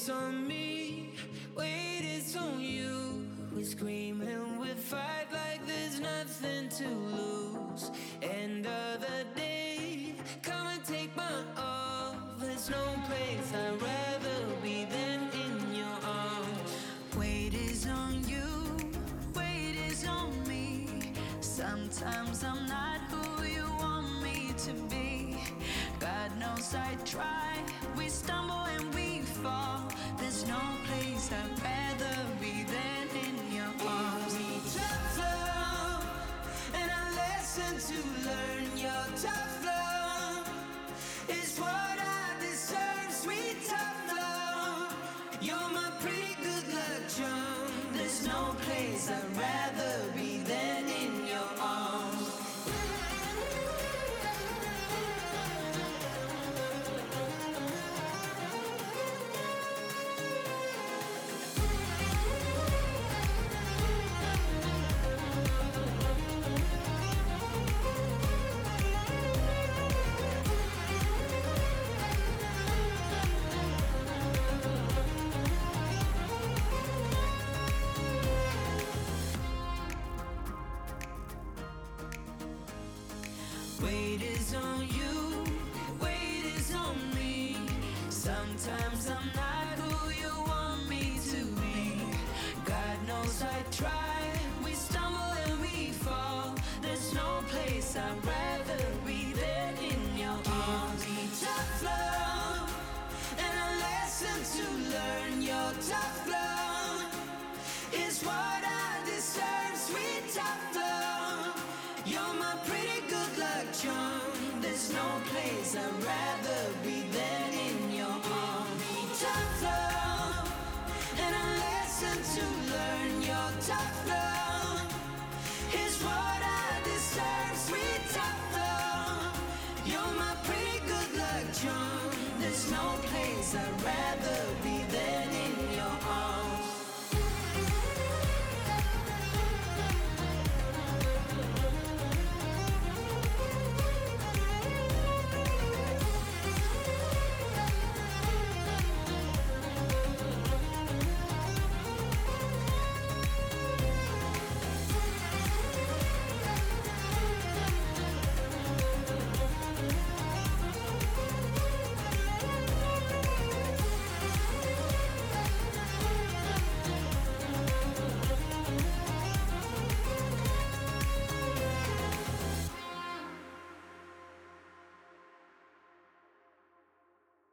is on me, weight is on you. We scream and we fight like there's nothing to lose. End of the day, come and take my all. There's no place I'd rather be than in your arms. Weight is on you, weight is on me. Sometimes I'm not who you want me to be. God knows I try. We stumble and we fall. There's no place I'd rather be than in your arms. We tough love, and I lesson to learn. Your tough love is what I deserve. Sweet tough love, you're my pretty good luck charm. There's no place I'd rather be than in your arms. Weight is on you, weight is on me. Sometimes I'm not who you want me to be. God knows I try. We start